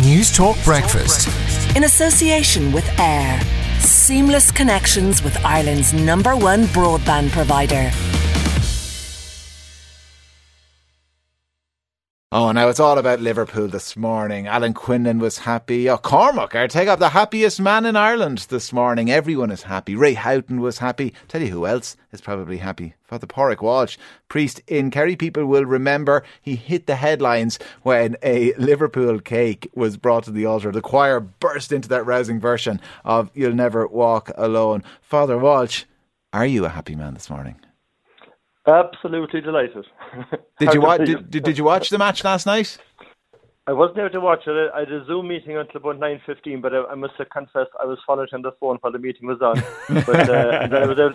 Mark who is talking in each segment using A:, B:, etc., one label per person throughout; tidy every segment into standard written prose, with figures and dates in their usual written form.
A: News Talk Breakfast.
B: In association with AIR. Seamless connections with Ireland's #1 broadband provider.
C: Oh, now it's all about Liverpool this morning. Alan Quinlan was happy. Oh, Cormac Artegov, the happiest man in Ireland this morning. Everyone is happy. Ray Houghton was happy. Tell you who else is probably happy. Father Pádraig Walsh, priest in Kerry. People will remember he hit the headlines when a Liverpool cake was brought to the altar. The choir burst into that rousing version of You'll Never Walk Alone. Father Walsh, are you a happy man this morning?
D: Absolutely delighted.
C: Did you watch the match last night?
D: I wasn't able to watch it. I had a Zoom meeting until about 9:15, but I must confess I was following on the phone while the meeting was on. But and then I was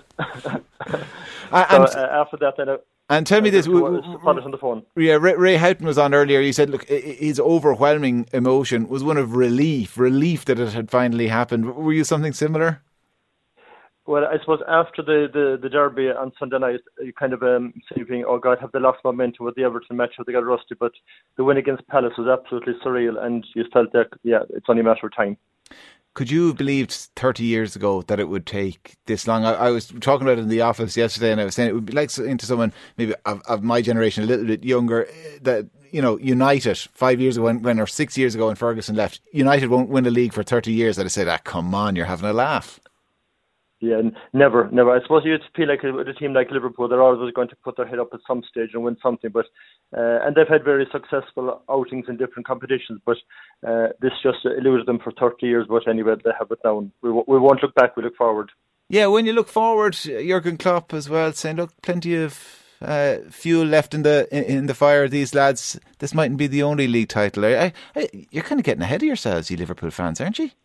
D: out. After that, then
C: and tell me this:
D: followed on the phone.
C: Yeah, Ray Houghton was on earlier. He said, "Look, his overwhelming emotion was one of relief that it had finally happened." Were you something similar?
D: Well, I suppose after the derby on Sunday night, you kind of thinking, oh God, have they lost momentum with the Everton match? Have they got rusty? But the win against Palace was absolutely surreal, and you felt that, yeah, it's only a matter of time.
C: Could you have believed 30 years ago that it would take this long? I was talking about it in the office yesterday, and I was saying it would be like into someone maybe of my generation, a little bit younger, that, you know, United 5 years ago, or 6 years ago when Ferguson left, United won't win a league for 30 years. I'd have said, come on, you're having a laugh.
D: Yeah, never. I suppose you'd feel like with a team like Liverpool, they're always going to put their head up at some stage and win something. But and they've had very successful outings in different competitions. But this just eluded them for 30 years. But anyway, they have it now. We won't look back. We look forward.
C: Yeah, when you look forward, Jurgen Klopp as well saying, look, plenty of fuel left in the fire. These lads, this mightn't be the only league title. You're kind of getting ahead of yourselves, you Liverpool fans, aren't you?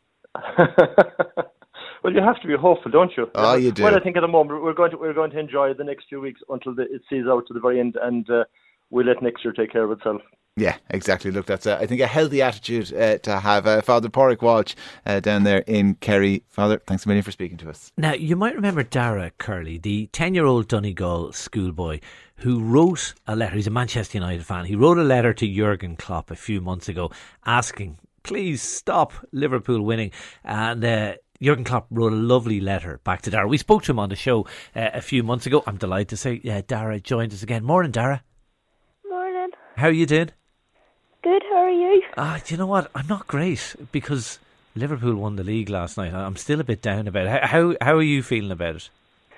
D: Well, you have to be hopeful, don't you?
C: Oh, you do.
D: Well, I think at the moment we're going to enjoy the next few weeks until it sees out to the very end, and we'll let next year take care of itself.
C: Yeah, exactly. Look, that's I think a healthy attitude to have. Father Pádraig Walsh down there in Kerry. Father, thanks a million for speaking to us.
E: Now, you might remember Dara Curley, the 10-year-old Donegal schoolboy who wrote a letter. He's a Manchester United fan. He wrote a letter to Jurgen Klopp a few months ago asking, please stop Liverpool winning. And Jurgen Klopp wrote a lovely letter back to Dara. We spoke to him on the show a few months ago. I'm delighted to say Dara joined us again. Morning, Dara.
F: Morning.
E: How are you doing?
F: Good, how are you?
E: Do you know what? I'm not great because Liverpool won the league last night. I'm still a bit down about it. How are you feeling about it?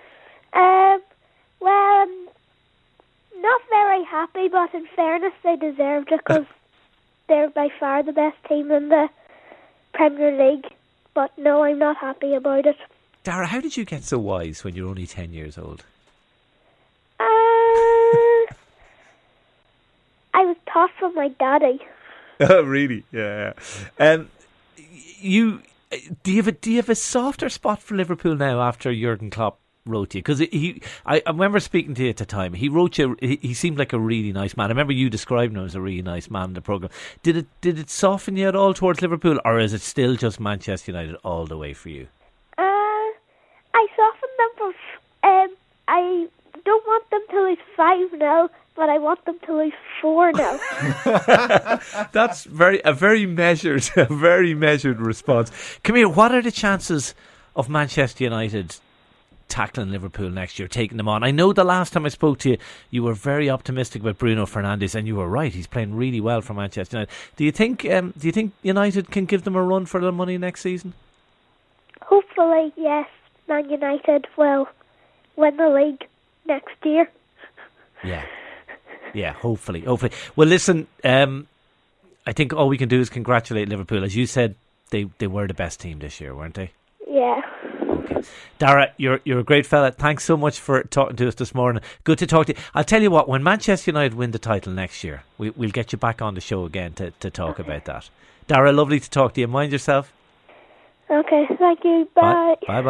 F: Well, not very happy, but in fairness, they deserved it because they're by far the best team in the Premier League. But no, I'm not happy about it.
E: Dara, how did you get so wise when you're only 10 years old?
F: I was taught from my daddy.
E: Oh, really? Yeah. Do you have a softer spot for Liverpool now after Jurgen Klopp wrote you? Because I remember speaking to you at the time. He wrote you. He seemed like a really nice man. I remember you describing him as a really nice man in the programme. Did it soften you at all towards Liverpool, or is it still just Manchester United all the way for you?
F: I softened them for. I don't want them to lose 5-0, but I want them to lose 4-0.
E: That's a very measured response. Come here. What are the chances of Manchester United tackling Liverpool next year, taking them on? I know the last time I spoke to you, you were very optimistic about Bruno Fernandes, and you were right. He's playing really well for Manchester United. Do you think United can give them a run for their money next season?
F: Hopefully, yes. Man United will win the league next year.
E: Yeah, hopefully. Well, listen, I think all we can do is congratulate Liverpool. As you said, they were the best team this year, weren't they?
F: Yeah.
E: Okay. Dara, you're a great fella. Thanks so much for talking to us this morning. Good to talk to you. I'll tell you what, when Manchester United win the title next year, we'll get you back on the show again to talk about that. Dara, lovely to talk to you. Mind yourself.
F: Okay, thank you. Bye.
E: Bye-bye.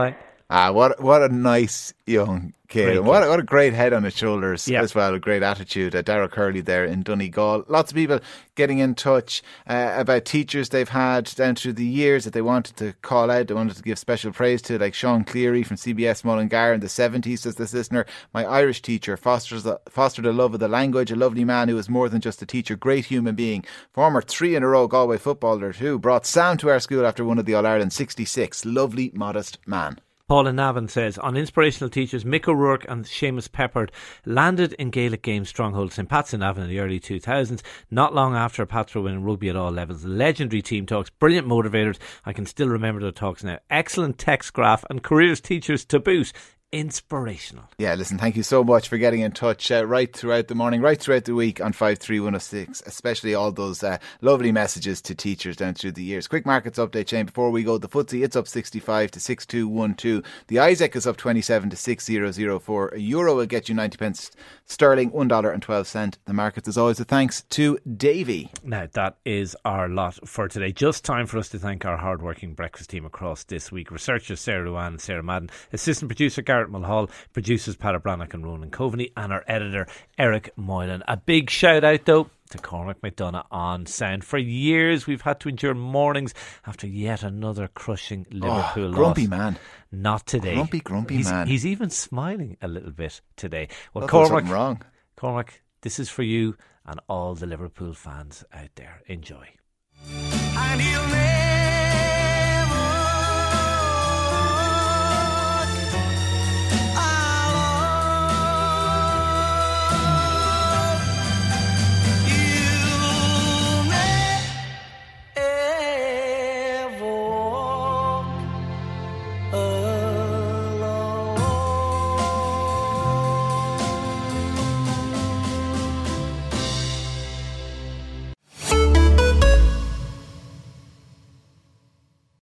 C: What a nice young kid. And what a great head on his shoulders as well. A great attitude. Darragh Curley there in Donegal. Lots of people getting in touch about teachers they've had down through the years that they wanted to call out. They wanted to give special praise to, like Sean Cleary from CBS Mullingar in the 70s, says this listener. My Irish teacher fostered a love of the language, a lovely man who was more than just a teacher, great human being. Former 3-in-a-row Galway footballer who brought Sam to our school after one of the All-Ireland 66. Lovely, modest man.
E: Paula Navin says, on inspirational teachers, Mick O'Rourke and Seamus Peppard landed in Gaelic Games stronghold St Pat's in Navan in the early 2000s, not long after Pats were winning rugby at all levels. Legendary team talks, brilliant motivators. I can still remember the talks now. Excellent text graph and careers teachers to boot. Inspirational.
C: Yeah, listen, thank you so much for getting in touch right throughout the morning, right throughout the week on 53106, especially all those lovely messages to teachers down through the years. Quick markets update, Shane, before we go. The FTSE, it's up 65 to 6212. The Isaac is up 27 to 6004. A euro will get you 90 pence sterling, $1.12. The markets, as always, a thanks to Davy.
E: Now, that is our lot for today. Just time for us to thank our hard-working breakfast team across this week. Researchers Sarah Ruan and Sarah Madden. Assistant producer Garrett Mulhall, producers Peter Brannock and Ronan Coveney, and our editor Eric Moylan. A big shout out though to Cormac McDonagh on sound. For years we've had to endure mornings after yet another crushing Liverpool loss.
C: Grumpy man.
E: Not today.
C: Grumpy man.
E: He's even smiling a little bit today. Well,
C: Cormac, wrong.
E: Cormac, this is for you and all the Liverpool fans out there. Enjoy.
A: And he'll